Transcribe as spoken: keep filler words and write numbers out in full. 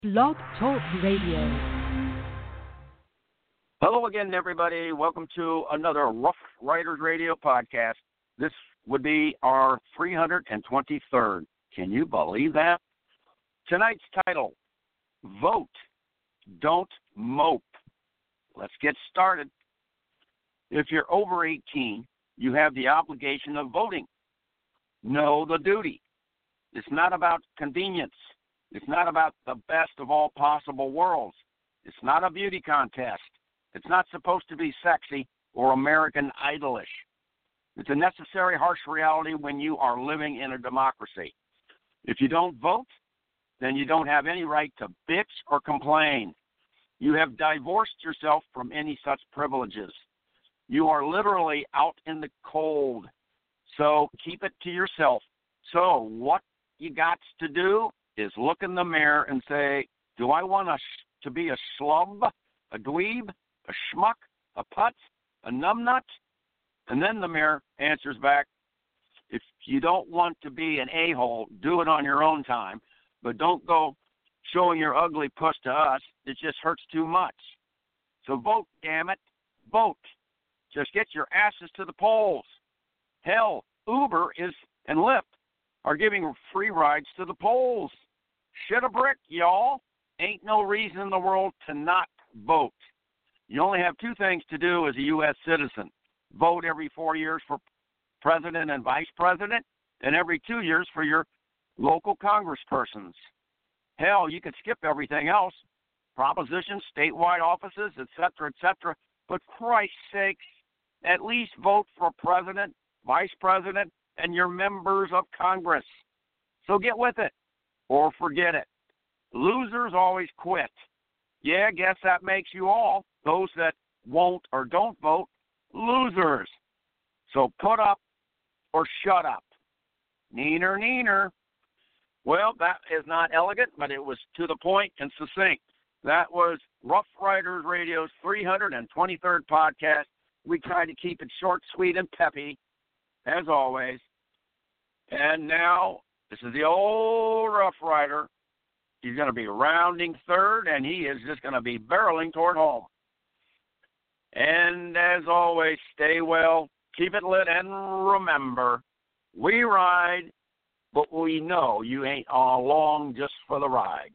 Blog Talk Radio. Hello again, everybody. Welcome to another Rough Riders Radio podcast. This would be our three hundred twenty-third. Can you believe that? Tonight's title, Vote, Don't Mope. Let's get started. If you're over eighteen, you have the obligation of voting. Know the duty. It's not about convenience. It's not about the best of all possible worlds. It's not a beauty contest. It's not supposed to be sexy or American Idolish. It's a necessary, harsh reality when you are living in a democracy. If you don't vote, then you don't have any right to bitch or complain. You have divorced yourself from any such privileges. You are literally out in the cold. So keep it to yourself. So what you got to do is look in the mirror and say, do I want a sh- to be a schlub, a dweeb, a schmuck, a putz, a numbnut? And then the mirror answers back, if you don't want to be an a-hole, do it on your own time, but don't go showing your ugly puss to us. It just hurts too much. So vote, damn it. Vote. Just get your asses to the polls. Hell, Uber is and Lyft are giving free rides to the polls. Shit a brick, y'all. Ain't no reason in the world to not vote. You only have two things to do as a U S citizen. Vote every four years for president and vice president, and every two years for your local congresspersons. Hell, you could skip everything else. Propositions, statewide offices, et cetera, et cetera. But Christ's sakes, at least vote for president, vice president, and your members of Congress. So get with it, or forget it. Losers always quit. Yeah, I guess that makes you all, those that won't or don't vote, losers. So put up or shut up. Neener, neener. Well, that is not elegant, but it was to the point and succinct. That was Rough Riders Radio's three hundred twenty-third podcast. We try to keep it short, sweet, and peppy, as always. And now, this is the old Rough Rider. He's going to be rounding third, and he is just going to be barreling toward home. And as always, stay well, keep it lit, and remember, we ride, but we know you ain't along just for the ride.